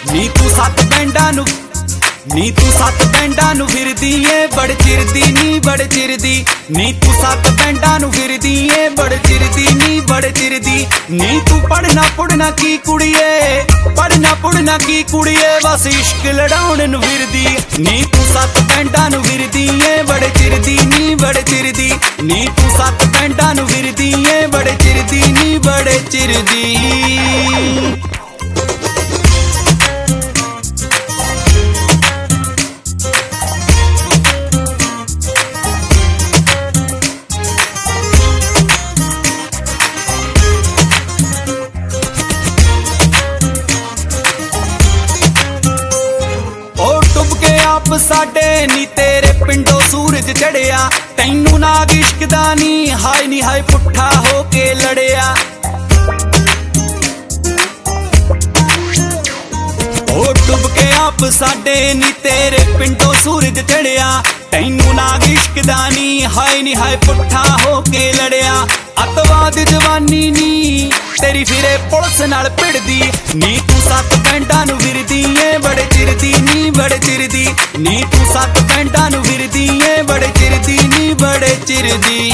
ਨੀ ਤੂੰ ਸੱਤ ਬੈਂਡਾਂ ਨੂੰ ਨੀ ਤੂੰ ਸੱਤ ਬੈਂਡਾਂ ਨੂੰ ਫਿਰਦੀ ਏ ਬੜ ਚਿਰਦੀ ਨੀ ਬੜ ਚਿਰਦੀ ਨੀ ਤੂੰ ਸੱਤ ਬੈਂਡਾਂ ਨੂੰ ਫਿਰਦੀ ਏ ਬੜ ਚਿਰਦੀ ਨੀ ਬੜ ਚਿਰਦੀ ਨੀ ਤੂੰ ਪੜਨਾ ਕੀ ਕੁੜੀਏ ਪੜਨਾ ਕੀ ਕੁੜੀਏ ਬਸ ਇਸ਼ਕ ਲੜਾਉਣ ਨੂੰ ਫਿਰਦੀ ਨੀ ਤੂੰ ਸੱਤ ਬੈਂਡਾਂ ਨੂੰ ਫਿਰਦੀ ਏ ਬੜ ਚਿਰਦੀ ਨੀ ਬੜ ਚਿਰਦੀ ਨੀ ਤੂੰ ਸੱਤ ਬੈਂਡਾਂ ਨੂੰ ਫਿਰਦੀ ਏ ਬੜ ਚਿਰਦੀ ਨੀ ਬੜ ਚਿਰਦੀ ਆਪ ਸਾਡੇ ਨੀ ਤੇਰੇ ਪਿੰਡੋਂ ਸੂਰਜ ਚੜਿਆ ਤੈਨੂੰ ਨਾਗ ਇਸ਼ਕ ਦਾ ਨੀ ਹਾਏ ਪੁੱਠਾ ਹੋ ਕੇ ਲੜਿਆ ਉਹ ਡੁੱਬ ਕੇ ਆਪ ਸਾਡੇ ਨੀ ਤੇਰੇ ਪਿੰਡੋਂ ਸੂਰਜ ਚੜਿਆ ਤੈਨੂੰ ਨਾਗ ਇਸ਼ਕ ਦਾ ਨੀ ਹਾਏ ਪੁੱਠਾ ਹੋ ਕੇ ਲੜਿਆ ਅਤਵਾਦ ਜਵਾਨੀ ਨੀ ਤੇਰੀ ਫਿਰੇ ਪੁਲਿਸ ਨਾਲ ਭਿੜਦੀ ਨੀ ਤੂੰ ਸੱਤ ਬੈਂਡਾਂ ਨੂੰ ਫਿਰਦੀ ਏ ਬੜ ਚਿਰਦੀ ਨੀ ਬੜ ਚਿਰਦੀ ਨੀ ਤੂੰ ਸੱਤ ਬੈਂਡਾਂ ਨੂੰ ਫਿਰਦੀ ਏ ਬੜ ਚਿਰਦੀ ਨੀ ਬੜ ਚਿਰਦੀ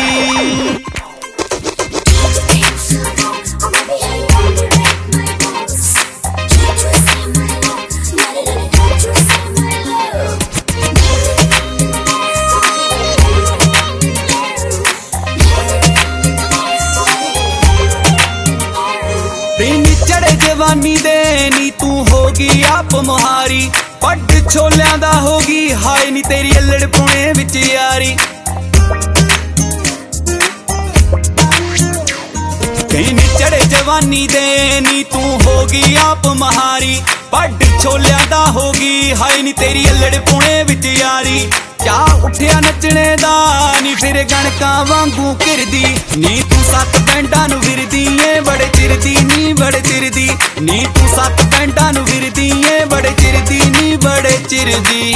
ਚੜੇ ਜਵਾਨੀ ਦੇ ਨੀ ਤੂੰ ਹੋ ਗਈ ਆਪ ਮੁਹਾਰੀ ਪੱਟ ਛੋਲਿਆਂ ਦਾ ਹੋ ਗਈ ਹਾਏ ਨੀ ਤੇਰੀ ਅਲੜ ਪੁਣੇ ਵਿੱਚ ਯਾਰੀ ਨੀ ਚੜੇ ਜਵਾਨੀ ਦੇ ਨੀ ਤੂੰ ਹੋ ਗਈ ਆਪ ਮੁਹਾਰੀ ਪੱਟ ਛੋਲਿਆਂ ਦਾ ਹੋ ਗਈ ਹਾਏ ਨੀ ਤੇਰੀ ਅਲੜ ਪੁਣੇ ਵਿੱਚ ਯਾਰੀ ਚਾਹ ਉੱਠਿਆ ਨੱਚਣੇ ਦਾ ਨੀ ਫਿਰ ਗਣਕਾਂ ਵਾਂਗੂ ਘਿਰਦੀ ਨੀ ਤੂੰ ਸੱਤ ਬੈਂਡਾਂ ਨੂੰ ਫਿਰਦੀ ਏ ਬੜ ਚਿਰਦੀ ਨੀ ਬੜ ਚਿਰਦੀ ਨੀ ਤੂੰ ਸੱਤ ਬੈਂਡਾਂ ਨੂੰ ਫਿਰਦੀ ਏ ਬੜ ਚਿਰਦੀ ਨੀ ਬੜ ਚਿਰਦੀ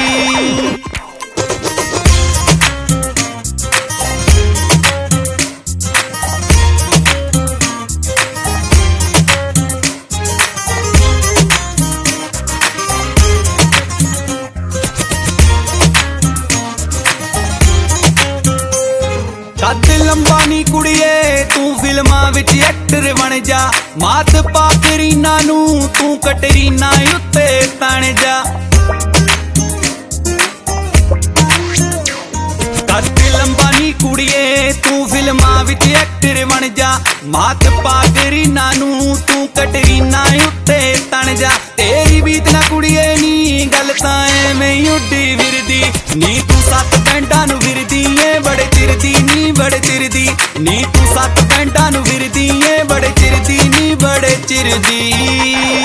ਕੱਦ ਲੰਬਾ ਨੀ ਕੁੜੀਏ ਤੂੰ ਫਿਲਮਾਂ ਵਿੱਚ ਐਕਟਰ ਬਣ ਜਾ ਮਾਤ ਪਾ ਕਰੀਨਾ ਨੂੰ ਤੂੰ ਕਟਰੀਨਾ ਉੱਤੇ ਤਣ ਜਾ ਕੱਦ ਲੰਬਾ ਨੀ ਕੁੜੀਏ ਤੂੰ ਫਿਲਮਾਂ ਵਿੱਚ ਐਕਟਰ ਬਣ ਜਾ ਮਾਤ ਪਾ ਕਰੀਨਾ ਨੂੰ ਤੂੰ ਕਟਰੀਨਾ ਉੱਤੇ ਤਣ ਜਾ ਤੇਰੀ ਬੀਤ ਨਾ ਕੁੜੀਏ ਨੀ ਗੱਲ ਤਾਂ ਐਵੇਂ ਉੱਡੀ ਫਿਰਦੀ ਨੀ ਤੂੰ ਸੱਤ ਬੈਂਡਾਂ ਨੂੰ ਫਿਰਦੀ ਏ ਬੜ ਚਿਰਦੀ ਨੀ ਬੜ ਚਿਰਦੀ ਨੀ ਤੂੰ ਸੱਤ ਬੈਂਡਾਂ ਨੂੰ ਫਿਰਦੀ ਏ ਬੜ ਚਿਰਦੀ ਨੀ ਬੜ ਚਿਰਦੀ